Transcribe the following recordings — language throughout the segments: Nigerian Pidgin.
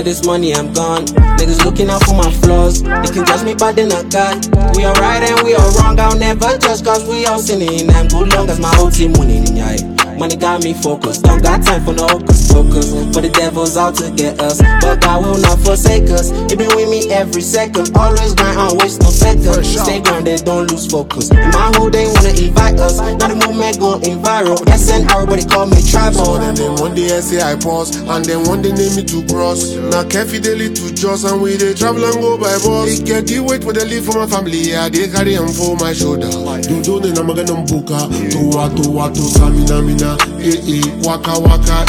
get this money, I'm gone. Niggas looking out for my flaws. They can judge me, but they not God. We are right and we are wrong. I'll never judge, cause we all sinning. I'm good long as my whole team winning, yeah. Money got me focused, don't got time for no hocus pocus. For the devil's out to get us, but God will not forsake us. He been with me every second, always grind on, waste no second. Stay grounded, don't lose focus. In my hood they wanna invite us, now the movement going viral. SN everybody call me tribal. And then one day I say I pause, and then one day name me to cross. Now carefully daily to Joss, and we they travel and go by bus. They get the weight with the leave for my family, yeah, they carry them for my shoulder. Do na magana mbuka, to samina mina. Waka waka,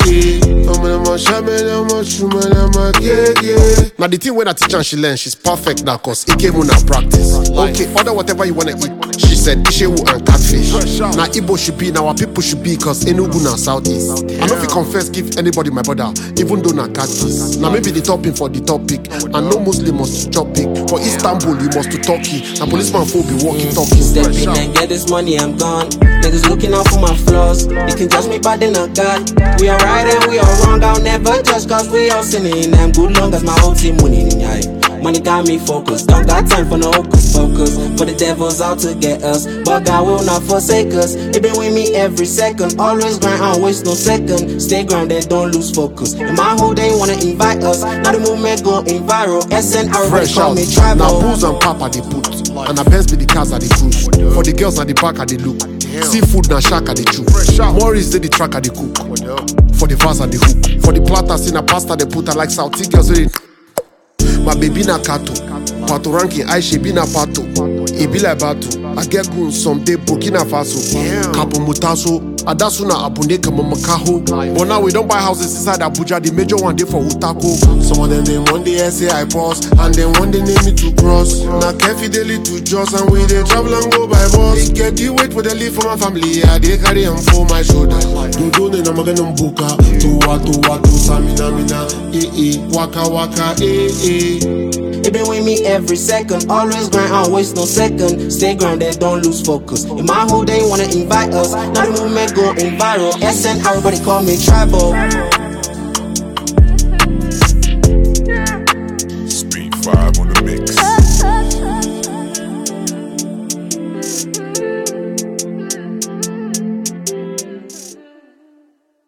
Now the thing when I teach and she learn, she's perfect now, cause it came on her practice. Okay, order whatever you wanna eat. She said Ishewu and catfish. Now Igbo should be, now our people should be, cause Enugu na Southeast. I know if you confess, give anybody my brother, even though na catfish. Now maybe the topping for the topic, and no Muslim must chop it. For Istanbul, you must to Turkey, and policeman will be walking talking. Step in and get this money, I'm gone. Niggas looking out for my flaws. They can judge me, but they not God. We are right and we are wrong. I'll never judge, cause we all sinning. I'm good long as my whole team winning, yeah. Money got me focused, don't got time for no hocus pocus. For the devil's out to get us, but God will not forsake us. He been with me every second, always grind on, waste no second. Stay grounded, don't lose focus. In my hood they wanna invite us, now the movement going viral. SN everybody call me tribal. Now booze and papa they put, and the Benz be the cars at the cruise. For the girls at the back at the look, seafood na shack at the chew. Morris they the track at the cook. For the vase at the hook, for the platters in a pasta they put, I like South girls with it. My baby na kato, pato ranking Aisha be na pato. It be like battle. I get goons someday Burkina Faso. Kapo Mutaso, Adasu na Abune kama Makaho. But now we don't buy houses inside Abuja, the major one day for Utako. Some of them then one day I say I pause, and then one day name me to cross. Now carefully daily to Joss, and we they travel and go by bus. They get the weight with the leave for my family, yeah, they carry them for my shoulder. Do na magana mbuka, to samina mina, waka waka, He been with me every second, always grind on, waste no second. Stay grounded, don't lose focus. In my hood they wanna invite us, now the movement going viral. SN everybody call me tribal. Speed 5 on the mix.